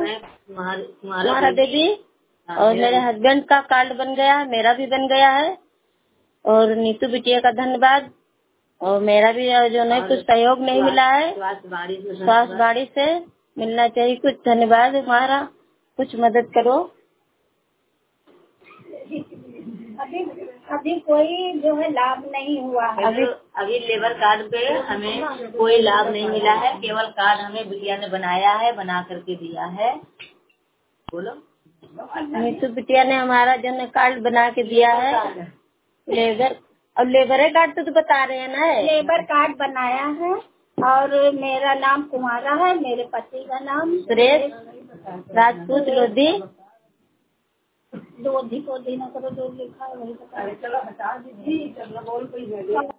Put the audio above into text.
कुमारा देवी। और मेरे हस्बैंड का कार्ड बन गया है, मेरा भी बन गया है। और नीतू बिटिया का धन्यवाद। और मेरा भी जो नहीं कुछ सहयोग नहीं मिला है, स्वास्थ्य बाड़ी से मिलना चाहिए कुछ। धन्यवाद हमारा, कुछ मदद करो। अभी कोई जो है लाभ नहीं हुआ है। अभी लेबर कार्ड पे हमें कोई लाभ नहीं मिला है। केवल कार्ड हमें बिटिया ने बनाया है, बना करके दिया है। बोलो। नीतू बिटिया ने हमारा जो है कार्ड बना के दिया है लेबर। अब लेबर कार्ड तो बता रहे हैं ना, लेबर कार्ड बनाया है। और मेरा नाम कुमारा है, मेरे पति का नाम सुरेश राजपूत लोधी। लोधी को देना करो, जो लिखा है वही बता। चलो हटा दीजिए।